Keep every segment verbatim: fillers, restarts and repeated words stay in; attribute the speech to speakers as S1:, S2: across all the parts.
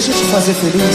S1: Deixa eu te fazer feliz.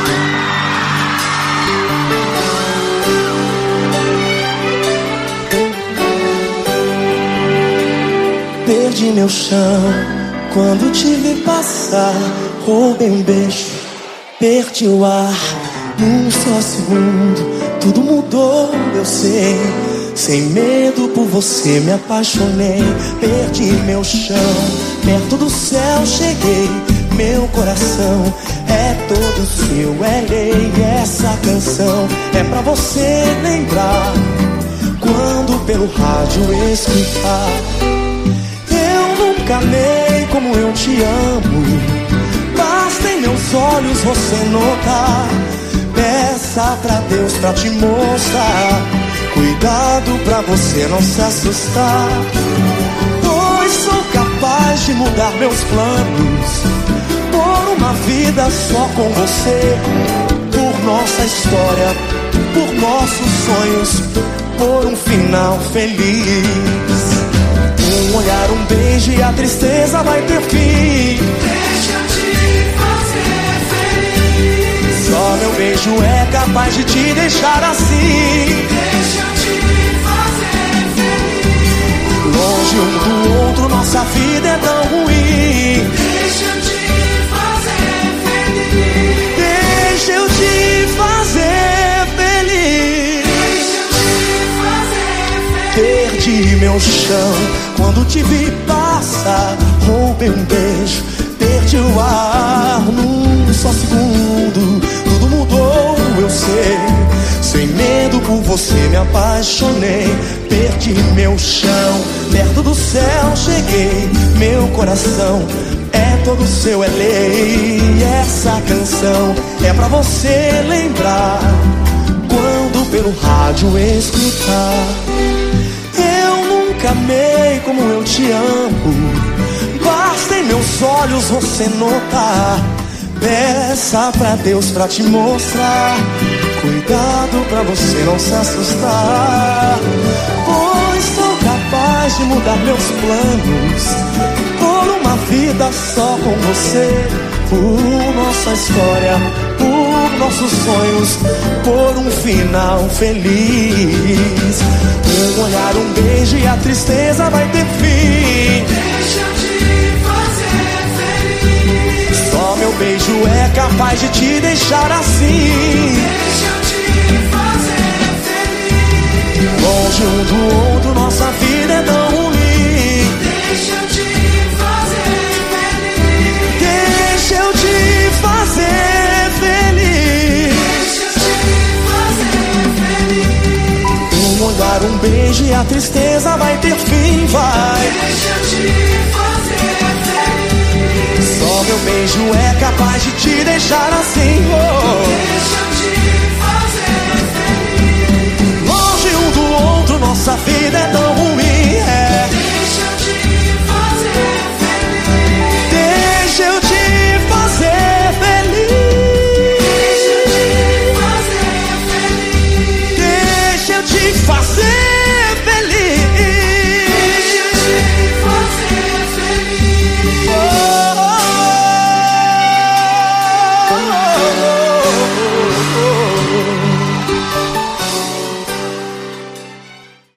S1: Perdi meu chão quando te vi passar. Roubei um beijo, perdi o ar. Num só segundo tudo mudou, eu sei. Sem medo por você me apaixonei. Perdi meu chão, perto do céu cheguei. Meu coração é todo seu, é lei. Essa canção é pra você lembrar quando pelo rádio escutar. Eu nunca amei como eu te amo. Basta em meus olhos você notar. Peça pra Deus pra te mostrar. Cuidado pra você não se assustar, pois sou capaz de mudar meus planos por uma vida só com você. Por nossa história, por nossos sonhos, por um final feliz. Um olhar, um beijo e a tristeza vai ter fim.
S2: Deixa eu te fazer feliz.
S1: Só meu beijo é capaz de te deixar assim.
S2: Deixa eu te fazer feliz.
S1: Longe um do outro, nossa vida é tão ruim.
S2: Deixa eu te fazer feliz.
S1: Deixa eu te fazer feliz.
S2: Deixa eu te fazer feliz.
S1: Perdi meu chão quando te vi passar. Roubei um beijo, perdi o ar. Num só segundo tudo mudou, eu sei. Sem medo por você me apaixonei. Perdi meu chão, perto do céu cheguei. Meu coração é todo seu, é lei. Essa canção é pra você lembrar quando pelo rádio escutar. Eu nunca amei como eu te amo. Basta em meus olhos você notar. Peça pra Deus pra te mostrar. Cuidado pra você não se assustar, pois sou capaz de mudar meus planos por uma vida só com você. Por nossa história, por nossos sonhos, por um final feliz. Um olhar, um beijo e a tristeza vai ter fim.
S2: Deixa eu te fazer feliz.
S1: Só meu beijo é capaz de te deixar assim.
S2: Deixa eu te fazer feliz.
S1: Longe um do outro, nossa vida é tão ruim.
S2: Deixa eu te fazer feliz.
S1: Deixa eu te fazer feliz.
S2: Deixa eu te fazer feliz.
S1: Um olhar, um beijo e a tristeza vai ter fim, vai.
S2: Deixa eu te fazer feliz.
S1: Só meu beijo é capaz de te deixar assim, oh.